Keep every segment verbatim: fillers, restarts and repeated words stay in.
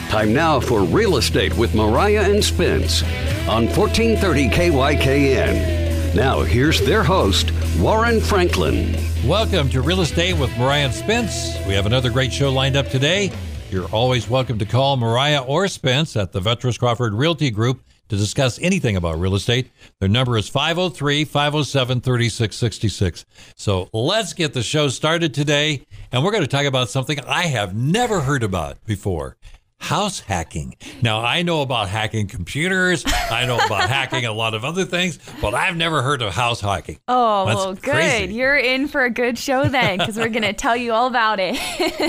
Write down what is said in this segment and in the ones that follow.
Time now for Real Estate with Mariah and Spence on fourteen thirty K Y K N. Now here's their host, Warren Franklin. Welcome to Real Estate with Mariah and Spence. We have another great show lined up today. You're always welcome to call Mariah or Spence at the Vetros Crawford Realty Group to discuss anything about real estate. Their number is five oh three, five oh seven, three six six six. So let's get the show started today. And we're going to talk about something I have never heard about before. House hacking. Now, I know about hacking computers. I know about hacking a lot of other things, but I've never heard of house hacking. Oh, That's well, good. crazy. You're in for a good show then, because we're going to tell you all about it.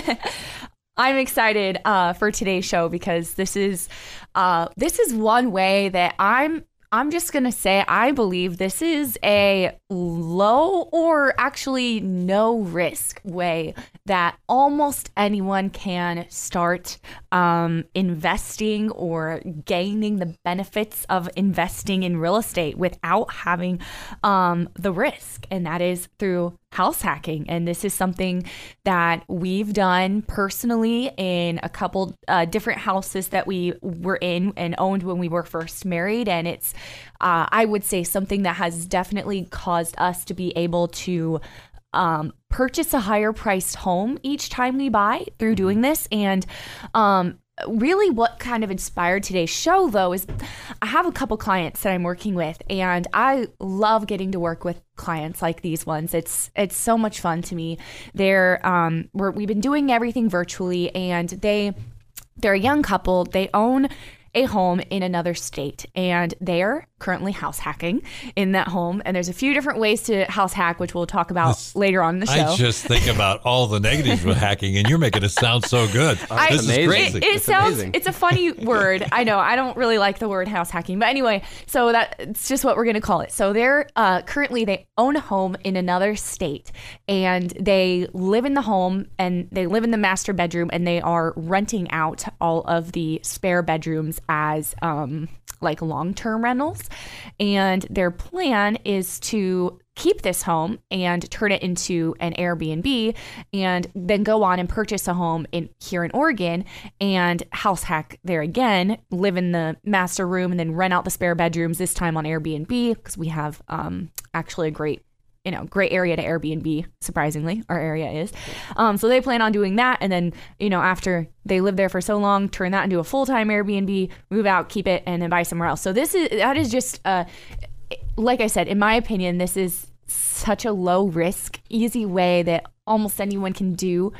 I'm excited uh, for today's show because this is uh, this is one way that I'm I'm just going to say I believe this is a low or actually no risk way that almost anyone can start um, investing or gaining the benefits of investing in real estate without having um, the risk. And that is through house hacking. And this is something that we've done personally in a couple uh, different houses that we were in and owned when we were first married. And it's, uh, I would say, something that has definitely caused us to be able to um, purchase a higher priced home each time we buy through doing this. And um, really what kind of inspired today's show, though, is I have a couple clients that I'm working with, and I love getting to work with clients like these ones. It's it's so much fun to me. They're um, we're, we've been doing everything virtually, and they they're a young couple. They own a home in another state, and they're currently house hacking in that home. And there's a few different ways to house hack, which we'll talk about This, later on in the show. I just think about all the negatives with hacking, and you're making it sound so good. I, this is amazing. crazy. It, it It's sounds, amazing. it's a funny word. I know. I don't really like the word house hacking. But anyway, so that's just what we're going to call it. So they're uh, currently, they own a home in another state, and they live in the home, and they live in the master bedroom, and they are renting out all of the spare bedrooms as um, like long-term rentals. And their plan is to keep this home and turn it into an Airbnb, and then go on and purchase a home in here in Oregon and house hack there again, live in the master room, and then rent out the spare bedrooms, this time on Airbnb, because we have um, actually a great you know, great area to Airbnb, surprisingly, our area is. Um, so they plan on doing that. And then, you know, after they live there for so long, turn that into a full-time Airbnb, move out, keep it, and then buy somewhere else. So this is, that is just, uh, like I said, in my opinion, this is such a low risk, easy way that almost anyone can do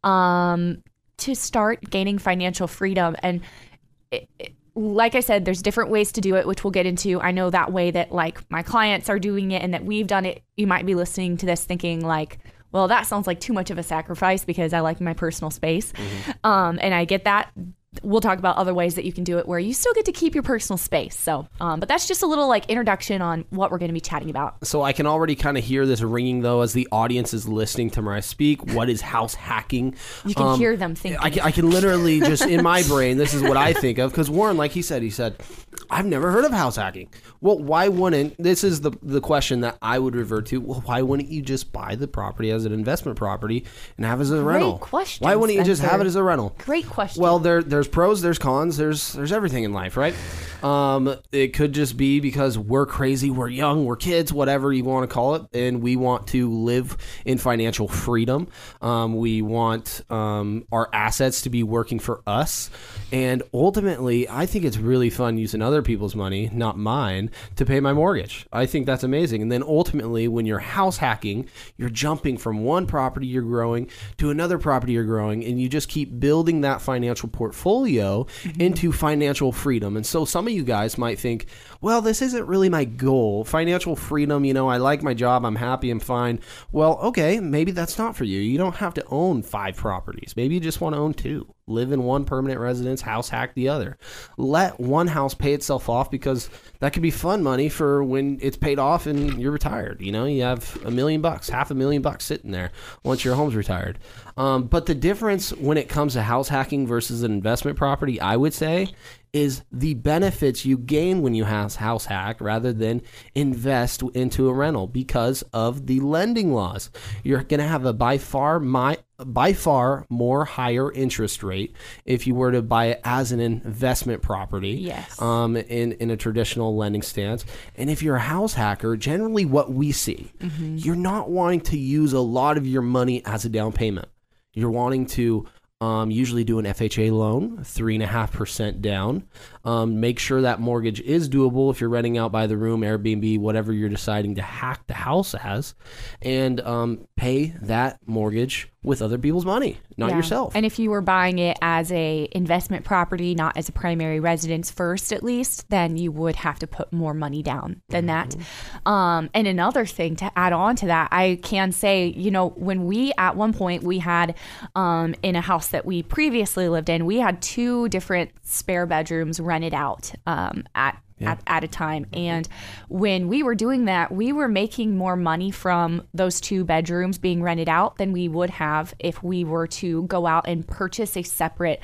um, to start gaining financial freedom. And it, it, like I said, there's different ways to do it, which we'll get into. I know that way that like my clients are doing it and that we've done it. You might be listening to this thinking like, well, that sounds like too much of a sacrifice because I like my personal space. Mm-hmm. Um, and I get that. We'll talk about other ways that you can do it where you still get to keep your personal space. So, um, but that's just a little like introduction on what we're going to be chatting about. So I can already kind of hear this ringing, though, as the audience is listening to Mariah speak. What is house hacking? You can Um, hear them thinking. I can, I can literally just, in my brain, this is what I think of. Because Warren, like he said, he said, I've never heard of house hacking. Well, why wouldn't, this is the, the question that I would revert to. Well, why wouldn't you just buy the property as an investment property and have it as a Great rental? question, Why wouldn't you just Spencer. have it as a rental? Great question. Well, there there's pros, there's cons, there's there's everything in life, right? Um, it could just be because we're crazy, we're young, we're kids, whatever you want to call it, and we want to live in financial freedom. Um, we want um, our assets to be working for us, and ultimately, I think it's really fun using other people's money, not mine, to pay my mortgage. I think that's amazing. And then ultimately, when you're house hacking, you're jumping from one property you're growing to another property you're growing, and you just keep building that financial portfolio mm-hmm. into financial freedom. And so some of you guys might think, well, this isn't really my goal. Financial freedom, you know, I like my job, I'm happy, I'm fine. Well, okay, maybe that's not for you. You don't have to own five properties. Maybe you just want to own two. Live in one permanent residence, house hack the other. Let one house pay itself off, because that could be fun money for when it's paid off and you're retired. You know, you have a million bucks, half a million bucks sitting there once your home's retired. Um, but the difference when it comes to house hacking versus an investment property, I would say, is the benefits you gain when you house house hack rather than invest into a rental because of the lending laws. You're going to have a by far my by far more higher interest rate if you were to buy it as an investment property. Yes. Um, in, in a traditional lending stance. And if you're a house hacker, generally what we see, mm-hmm. you're not wanting to use a lot of your money as a down payment. You're wanting to Um, usually do an F H A loan, three and a half percent down. Um, make sure that mortgage is doable if you're renting out by the room, Airbnb, whatever you're deciding to hack the house as, and um, pay that mortgage with other people's money, not Yeah. yourself. And if you were buying it as a investment property, not as a primary residence first, at least, then you would have to put more money down than Mm-hmm. that. Um, and another thing to add on to that, I can say, you know, when we at one point we had um, in a house that we previously lived in, we had two different spare bedrooms rented out um, at Yeah. At, at a time. And when we were doing that, we were making more money from those two bedrooms being rented out than we would have if we were to go out and purchase a separate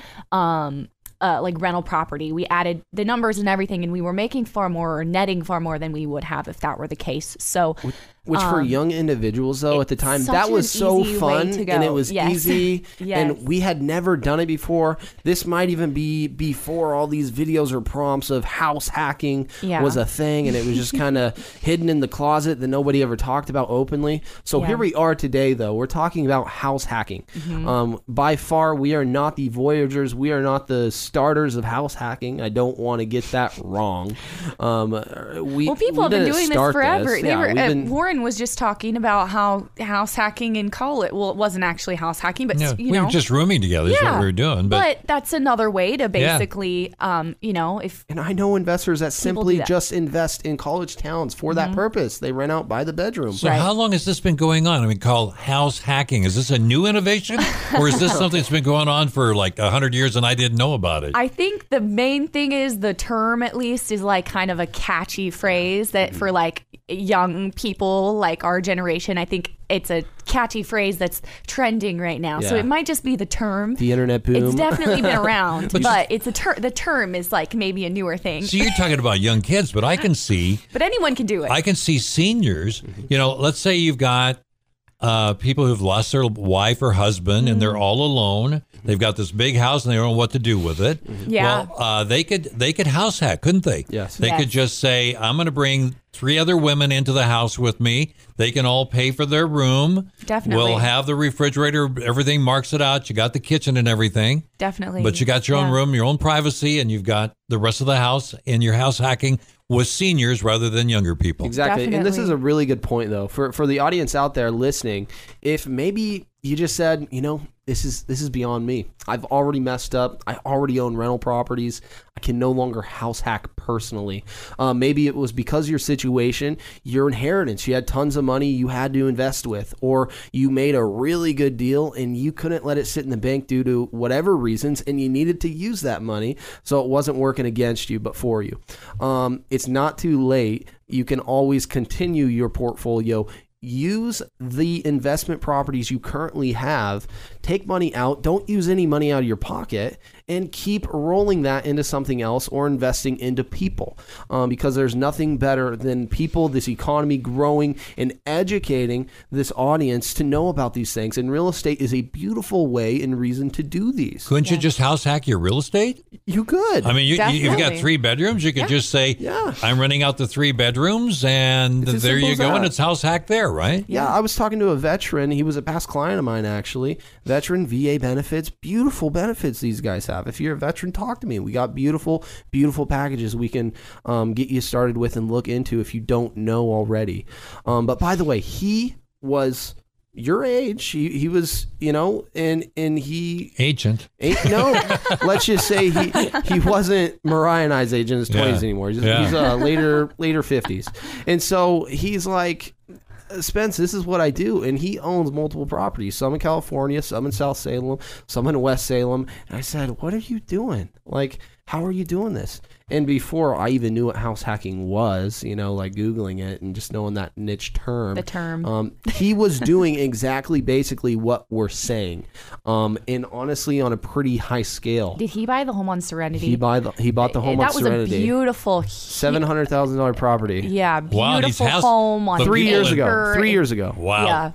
um uh, like rental property. We added the numbers and everything, and we were making far more or netting far more than we would have if that were the case. So Which for um, young individuals, though, at the time, such that was an so easy way fun to go. and it was Yes. easy. Yes. And we had never done it before. This might even be before all these videos or prompts of house hacking Yeah. was a thing. And it was just kind of hidden in the closet that nobody ever talked about openly. So Yeah. here we are today, though. We're talking about house hacking. Mm-hmm. Um, by far, we are not the voyagers. We are not the starters of house hacking. I don't want to get that wrong. Um, we, Well, people we have been didn't doing this start forever. This. They Yeah, were, we've uh, been- Warren was just talking about how house hacking in college. Well, it wasn't actually house hacking, but Yeah, you we know, were just rooming together. Is what we were doing. But, But that's another way to basically, um, you know, if And I know investors that People simply do that. just invest in college towns for that purpose. They rent out by the bedroom. so Right. how long has this been going on? I mean, called house hacking. Is this a new innovation, or is this something that's been going on for like a hundred years and I didn't know about it? I think the main thing is the term, at least, is like kind of a catchy phrase that for like young people like our generation, I think it's a catchy phrase that's trending right now. So Yeah. it might just be the term. The internet boom. It's definitely been around, But but it's a ter- the term is like maybe a newer thing. So you're talking about young kids, but I can see But anyone can do it. I can see seniors. You know, let's say you've got uh, people who've lost their wife or husband and they're all alone. They've got this big house and they don't know what to do with it. Yeah. Well, uh, they could they could house hack, couldn't they? Yes. They Yes. could just say, "I'm going to bring three other women into the house with me. They can all pay for their room. Definitely. We'll have the refrigerator. Everything marks it out. You got the kitchen and everything." Definitely. But you got your own Yeah. room, your own privacy, and you've got the rest of the house. And your house hacking with seniors rather than younger people. Exactly. And this is Definitely. a really good point, though, for for the audience out there listening. If maybe you just said, you know, this is this is beyond me. I've already messed up. I already own rental properties. I can no longer house hack personally. Uh, maybe it was because of your situation, your inheritance. You had tons of money you had to invest with, or you made a really good deal and you couldn't let it sit in the bank due to whatever reasons, and you needed to use that money, so it wasn't working against you but for you. Um, it's not too late. You can always continue your portfolio. Use the investment properties you currently have. Take money out. Don't use any money out of your pocket, and keep rolling that into something else or investing into people, um, because there's nothing better than people, this economy growing and educating this audience to know about these things. And real estate is a beautiful way and reason to do these. Couldn't you just house hack your real estate? You could. I mean, you, you- you've got Definitely. three bedrooms. You could just say, Yeah. I'm renting out the three bedrooms, and It's as there simple you as go, that. and it's house hack there, right? Yeah, I was talking to a veteran. He was a past client of mine, actually. Veteran V A benefits, beautiful benefits these guys have. If you're a veteran, talk to me. We got beautiful, beautiful packages we can um, get you started with and look into if you don't know already. Um, but by the way, he was your age. He, he was, you know, and and he Ancient. Ain't, no, let's just say he he wasn't Mariah and I's age in his twenties Yeah. anymore. He's, Yeah. he's uh, later later fifties, and so he's like, Spence, this is what I do, and he owns multiple properties, some in California, some in South Salem, some in West Salem. And I said, what are you doing? Like, how are you doing this? And before I even knew what house hacking was, you know, like Googling it and just knowing that niche term. The term. Um, he was doing exactly basically what we're saying. Um, and honestly, on a pretty high scale. Did he buy the home on Serenity? He buy the he bought the home that on was Serenity. a beautiful, Seven hundred thousand dollar property. yeah, Wow, these beautiful house- home on the Three people years in- ago. paper. Three years ago. Wow. Yeah.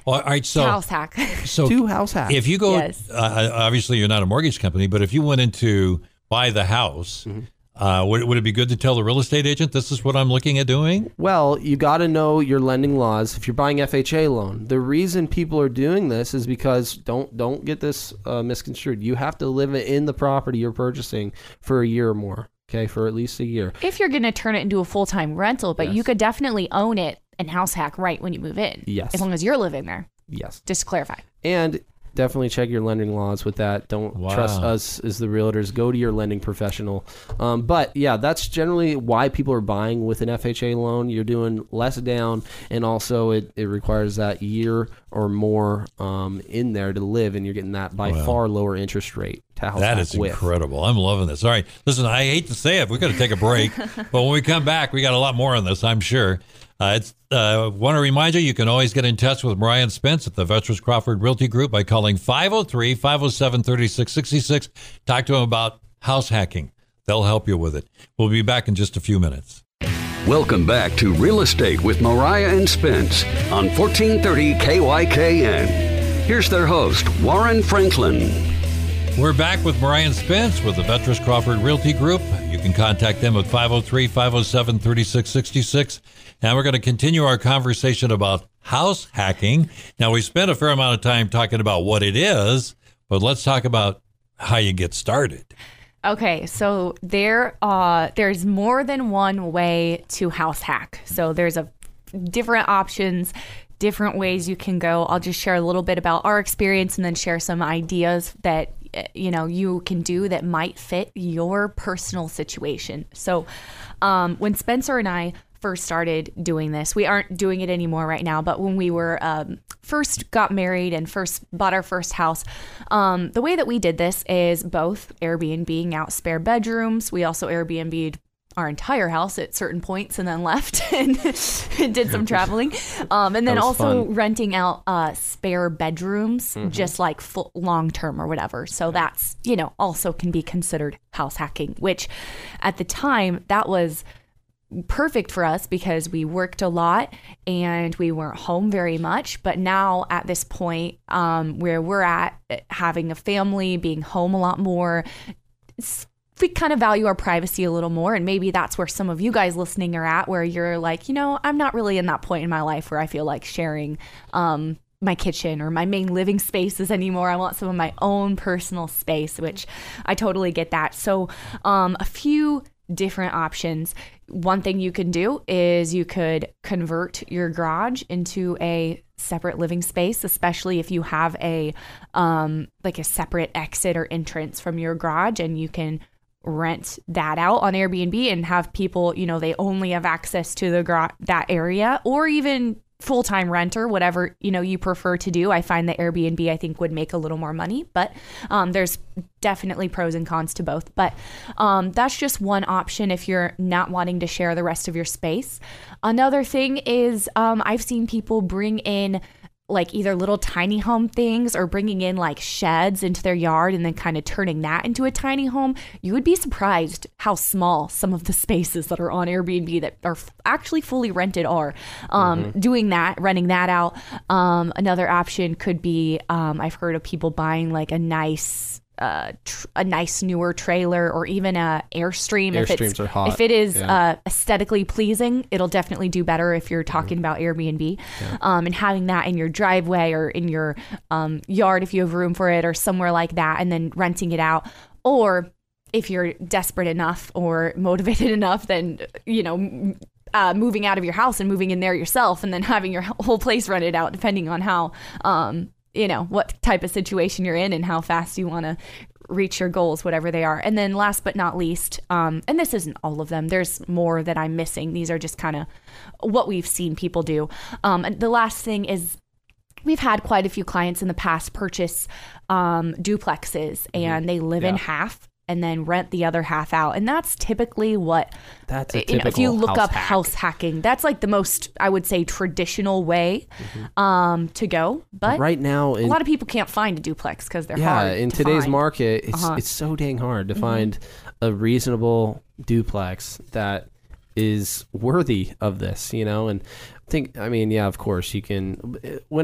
All right, so house hack. so Two house hacks. if you go, Yes. uh, obviously you're not a mortgage company, but if you went in to buy the house, Mm-hmm. uh, would, would it be good to tell the real estate agent this is what I'm looking at doing? Well, you got to know your lending laws. If you're buying F H A loan, the reason people are doing this is because don't don't get this uh, misconstrued. You have to live in the property you're purchasing for a year or more. Okay, for at least a year. If you're going to turn it into a full-time rental, but Yes. you could definitely own it and house hack right when you move in. Yes. As long as you're living there. Yes, Just to clarify. and definitely check your lending laws with that. Don't Wow. trust us as the realtors. Go to your lending professional. Um, but yeah, that's generally why people are buying with an F H A loan. You're doing less down, and also it, it requires that year or more um, in there to live, and you're getting that by Wow. far lower interest rate to house That hack is with. incredible. I'm loving this. All right. Listen, I hate to say it. We've got to take a break. But when we come back, we got a lot more on this, I'm sure. Uh, it's uh, want to remind you, you can always get in touch with Mariah and Spence at the Veterans Crawford Realty Group by calling five oh three, five oh seven, three six six six. Talk to them about house hacking. They'll help you with it. We'll be back in just a few minutes. Welcome back to Real Estate with Mariah and Spence on fourteen thirty K Y K N. Here's their host, Warren Franklin. We're back with Mariah and Spence with the Veterans Crawford Realty Group. You can contact them at five oh three, five oh seven, three six six six. And we're going to continue our conversation about house hacking. Now, we spent a fair amount of time talking about what it is, but let's talk about how you get started. Okay, so there uh there's more than one way to house hack. So there's a different options, different ways you can go. I'll just share a little bit about our experience and then share some ideas that you know you can do that might fit your personal situation. So um when Spencer and I first started doing this, we aren't doing it anymore right now, but when we were um, first got married and first bought our first house, um, the way that we did this is both Airbnb-ing out spare bedrooms. We also Airbnb'd our entire house at certain points and then left and did some traveling. Um, and then was also fun. renting out uh, spare bedrooms, Mm-hmm. just like full, long-term or whatever. So that's, you know, also can be considered house hacking, which at the time that was perfect for us because we worked a lot and we weren't home very much. But now at this point um, where we're at, having a family, being home a lot more, it's, we kind of value our privacy a little more. And maybe that's where some of you guys listening are at, where you're like, you know, I'm not really in that point in my life where I feel like sharing um, my kitchen or my main living spaces anymore. I want some of my own personal space, which I totally get that. So um, a few different options. One thing you can do is you could convert your garage into a separate living space, especially if you have a um, like a separate exit or entrance from your garage, and you can rent that out on Airbnb and have people, you know, they only have access to the gar- that area, or even full-time renter, whatever, you know, you prefer to do. I find that Airbnb, I think, would make a little more money, but um, there's definitely pros and cons to both. But um, that's just one option if you're not wanting to share the rest of your space. Another thing is um, I've seen people bring in like either little tiny home things or bringing in like sheds into their yard and then kind of turning that into a tiny home. You would be surprised how small some of the spaces that are on Airbnb that are f- actually fully rented are. Um, mm-hmm. Doing that, renting that out. Um, another option could be, um, I've heard of people buying like a nice Uh, tr- a nice newer trailer or even a Airstream. Airstreams if it's, are hot. If it is Yeah. uh, aesthetically pleasing, it'll definitely do better if you're talking about Airbnb. Yeah. Um, and having that in your driveway or in your um, yard if you have room for it or somewhere like that, and then renting it out. Or if you're desperate enough or motivated enough, then, you know, m- uh, moving out of your house and moving in there yourself and then having your whole place rented out, depending on how um, you know, what type of situation you're in and how fast you want to reach your goals, whatever they are. And then last but not least, um, and this isn't all of them, there's more that I'm missing. These are just kind of what we've seen people do. Um, and the last thing is we've had quite a few clients in the past purchase um, duplexes and they live Yeah. in half and then rent the other half out. And that's typically what, That's a you typical know, if you look house up hack. house hacking, that's like the most, I would say, traditional way Mm-hmm. um, to go. But right now, a in, lot of people can't find a duplex because they're yeah, hard in to today's find. market, it's Uh-huh. it's so dang hard to find a reasonable duplex that is worthy of this, you know. And I think, I mean, yeah, of course, you can. When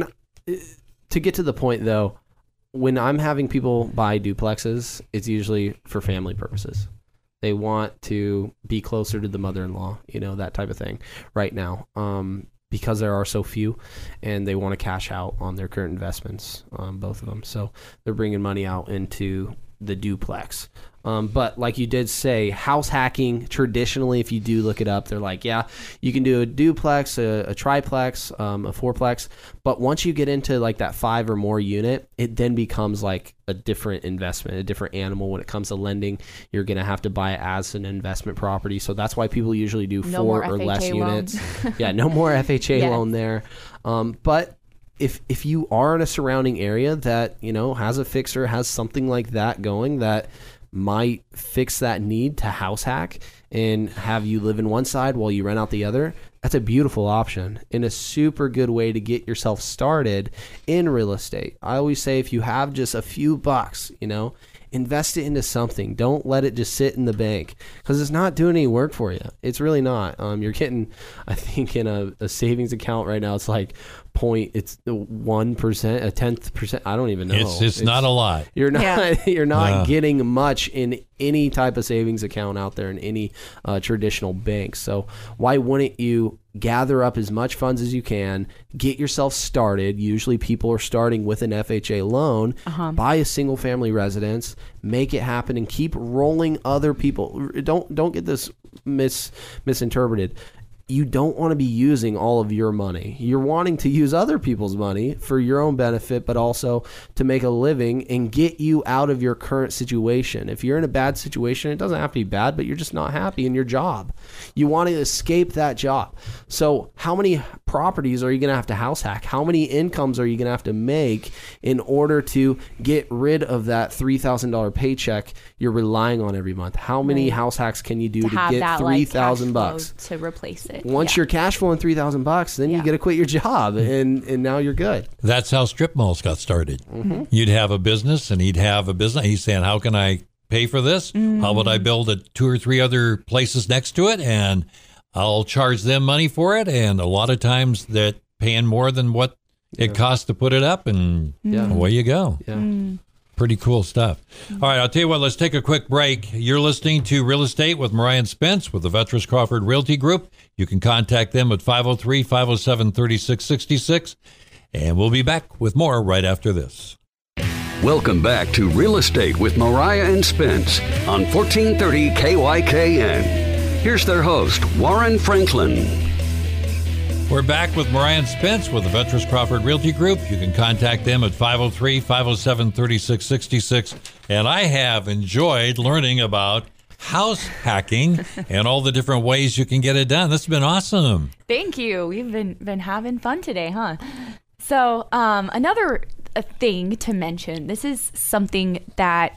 to get to the point though, when I'm having people buy duplexes, it's usually for family purposes. They want to be closer to the mother-in-law, you know, that type of thing right now, um, because there are so few, and they want to cash out on their current investments, um, both of them. So they're bringing money out into the duplex. Um, but like you did say, house hacking, traditionally, if you do look it up, they're like, yeah, you can do a duplex, a, a triplex, um, a fourplex. But once you get into like that five or more unit, it then becomes like a different investment, a different animal when it comes to lending. You're going to have to buy it as an investment property. So that's why people usually do No four more or F H A less loans. units. Yeah, no more F H A Yes. loan there. Um, but if if you are in a surrounding area that, you know, has a fixer, has something like that going that might fix that need to house hack and have you live in one side while you rent out the other, that's a beautiful option and a super good way to get yourself started in real estate. I always say if you have just a few bucks, you know, invest it into something. Don't let it just sit in the bank because it's not doing any work for you. It's really not. Um, you're getting, I think, in a, a savings account right now, it's like point, it's the one percent, a tenth percent. I don't even know. It's, it's not a lot. You're not. Yeah. You're not Yeah. getting much in any type of savings account out there in any uh, traditional bank. So why wouldn't you gather up as much funds as you can, get yourself started? Usually people are starting with an F H A loan, Uh-huh. buy a single family residence, make it happen, and keep rolling other people. Don't don't get this mis misinterpreted. You don't want to be using all of your money. You're wanting to use other people's money for your own benefit, but also to make a living and get you out of your current situation. If you're in a bad situation, it doesn't have to be bad, but you're just not happy in your job. You want to escape that job. So how many properties are you going to have to house hack? How many incomes are you going to have to make in order to get rid of that three thousand dollars paycheck you're relying on every month? How many Right. house hacks can you do to to, have get that three like thousand cash flow bucks? to replace it. Once Yeah. you're cash flowing three thousand bucks, then you Yeah. get to quit your job, and and now you're good. That's how strip malls got started. Mm-hmm. You'd have a business, and he'd have a business. He's saying, "How can I pay for this? How about I build a two or three other places next to it, and I'll charge them money for it?" And a lot of times, that paying more than what it costs to put it up, and Yeah. away you go. Yeah. Mm. Pretty cool stuff. All right, I'll tell you what, let's take a quick break. You're listening to Real Estate with Mariah and Spence with the Veterans Crawford Realty Group. You can contact them at five oh three, five oh seven, three six six six. And we'll be back with more right after this. Welcome back to Real Estate with Mariah and Spence on fourteen thirty K Y K N. Here's their host, Warren Franklin. We're back with Mariah and Spence with the Veterans Crawford Realty Group. You can contact them at five oh three, five oh seven, three six six six. And I have enjoyed learning about house hacking and all the different ways you can get it done. This has been awesome. Thank you. We've been been having fun today, huh? So, um, another uh, thing to mention. This is something that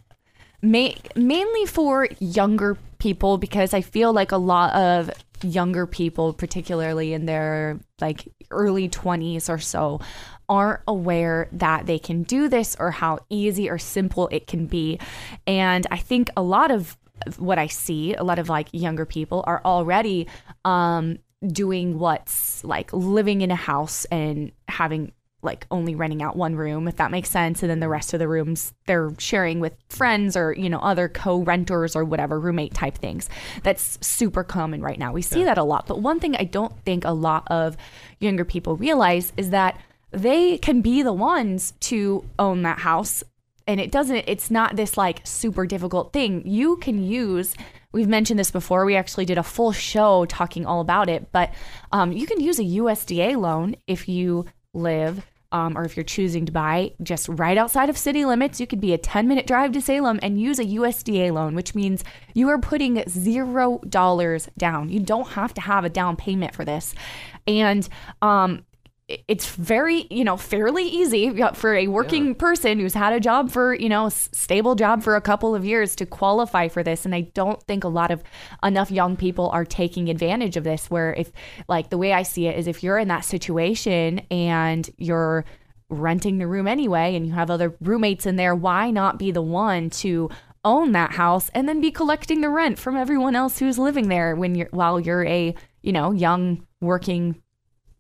may, mainly for younger people, because I feel like a lot of younger people, particularly in their like early twenties or so, aren't aware that they can do this or how easy or simple it can be. And I think a lot of what I see, a lot of like younger people are already um, doing what's like living in a house and having like only renting out one room, if that makes sense. And then the rest of the rooms they're sharing with friends or, you know, other co-renters or whatever, roommate type things. That's super common right now. We see yeah. that a lot. But one thing I don't think a lot of younger people realize is that they can be the ones to own that house. And it doesn't, it's not this like super difficult thing. You can use, we've mentioned this before, we actually did a full show talking all about it, but um, you can use a U S D A loan if you live Um, or if you're choosing to buy just right outside of city limits. You could be a ten minute drive to Salem and use a U S D A loan, which means you are putting zero dollars down. You don't have to have a down payment for this. And um, it's very, you know, fairly easy for a working yeah. person who's had a job for, you know, stable job for a couple of years to qualify for this. And I don't think a lot of enough young people are taking advantage of this, where if like the way I see it is if you're in that situation and you're renting the room anyway and you have other roommates in there, why not be the one to own that house and then be collecting the rent from everyone else who's living there when you're while you're a, you know, young working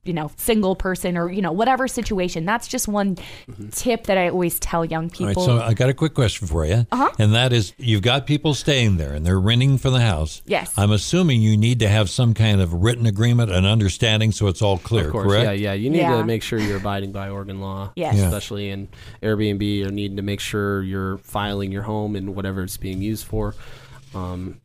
you know, single person or, you know, whatever situation. That's just one mm-hmm. tip that I always tell young people. All right, so I got a quick question for you. Uh-huh. And that is, you've got people staying there and they're renting for the house. Yes. I'm assuming you need to have some kind of written agreement and understanding so it's all clear, of course, correct? Yeah, yeah. You need yeah. to make sure you're abiding by Oregon law. Yes. Yeah. Especially in Airbnb, you're needing to make sure you're filing your home and whatever it's being used for. Um,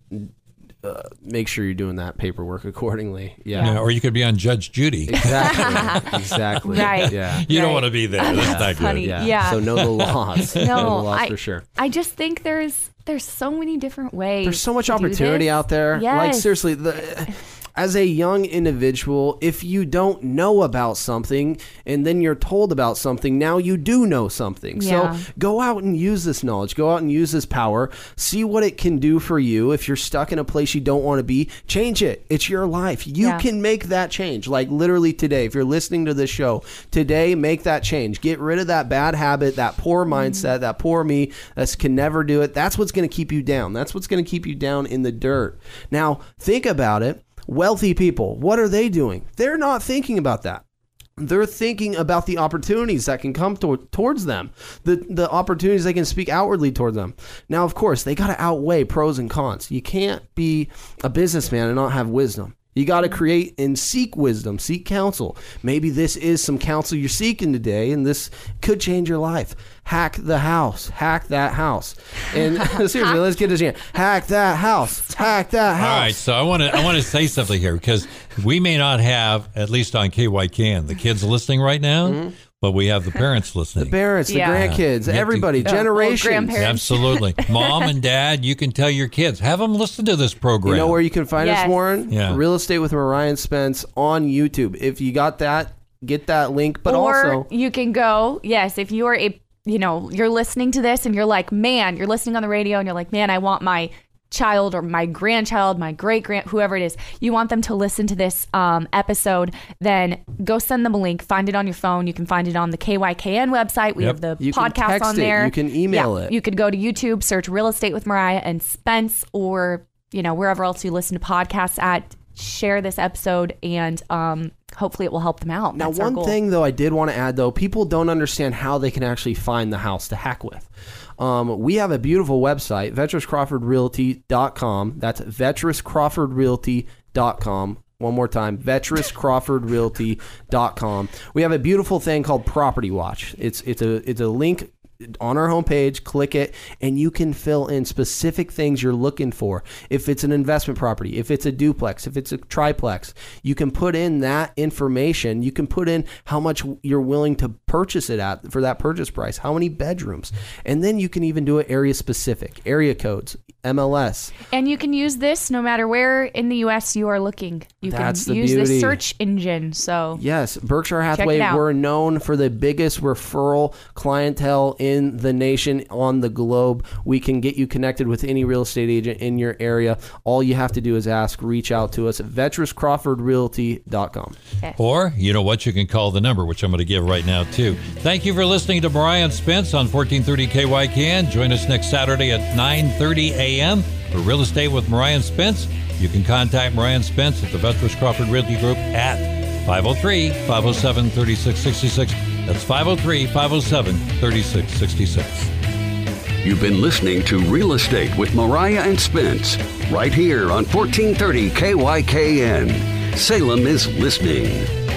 Uh, make sure you're doing that paperwork accordingly. Yeah. yeah. Or you could be on Judge Judy. Exactly. exactly. Right. Yeah. You right. don't want to be there. That's yeah. not funny. good. Yeah. yeah. So know the laws. No, know the laws I, for sure. I just think there's there's so many different ways. There's so much to do opportunity this. out there. Yes. Like seriously, the as a young individual, if you don't know about something and then you're told about something, now you do know something. Yeah. So go out and use this knowledge. Go out and use this power. See what it can do for you. If you're stuck in a place you don't want to be, change it. It's your life. You Yeah. can make that change. Like literally today, if you're listening to this show, today, make that change. Get rid of that bad habit, that poor mindset, mm-hmm. that poor me that can never do it. That's what's going to keep you down. That's what's going to keep you down in the dirt. Now, think about it. Wealthy people, what are they doing? They're not thinking about that. They're thinking about the opportunities that can come to, towards them, the the opportunities they can speak outwardly toward them. Now, of course, they got to outweigh pros and cons. You can't be a businessman and not have wisdom. You got to create and seek wisdom, seek counsel. Maybe this is some counsel you're seeking today, and this could change your life. Hack the house. Hack that house. And seriously, let's get this in. Hack that house. Hack that house. All right, so I want to I want to say something here because we may not have, at least on K Y K N, the kids listening right now, mm-hmm. but we have the parents listening. The parents, the Yeah. grandkids, Yeah. everybody, Oh, generations. well, grandparents. Absolutely. Mom and dad, you can tell your kids. Have them listen to this program. You know where you can find Yes. us, Warren? Yeah. Real Estate with Mariah and Spence on YouTube. If you got that, get that link. But or also, you can go, yes, if you are a, you know, you're listening to this and you're like, man, you're listening on the radio and you're like, man, I want my child or my grandchild, my great grand, whoever it is, you want them to listen to this um, episode, then go send them a link, find it on your phone. You can find it on the K Y K N website. We Yep. have the You can podcast text on it. there. You can email Yeah. it. You could go to YouTube, search Real Estate with Mariah and Spence, or, you know, wherever else you listen to podcasts at. Share this episode and um, hopefully it will help them out. now That's our one goal. thing, though, I did want to add, though, people don't understand how they can actually find the house to hack with. Um, we have a beautiful website, Vetras Crawford Realty dot com. That's Vetras Crawford Realty dot com. One more time, Vetras Crawford Realty dot com. We have a beautiful thing called Property Watch. It's it's a it's a link on our homepage. Click it, and you can fill in specific things you're looking for. If it's an investment property, if it's a duplex, if it's a triplex, you can put in that information. You can put in how much you're willing to purchase it at for that purchase price, how many bedrooms, and then you can even do it area specific, area codes, M L S. And you can use this no matter where in the U S you are looking. You That's can the use beauty. this search engine. So Yes, Berkshire it Hathaway, out. we're known for the biggest referral clientele in the nation, on the globe. We can get you connected with any real estate agent in your area. All you have to do is ask, reach out to us at Vetras Crawford Realty dot com. Or, you know what, you can call the number, which I'm going to give right now, too. Thank you for listening to Mariah and Spence on fourteen thirty K Y K N. Join us next Saturday at nine thirty a.m. for Real Estate with Mariah and Spence. You can contact Mariah and Spence at the Vetras Crawford Realty Group at five oh three, five oh seven, three six six six. That's five oh three, five oh seven, three six six six. You've been listening to Real Estate with Mariah and Spence, right here on fourteen thirty K Y K N. Salem is listening.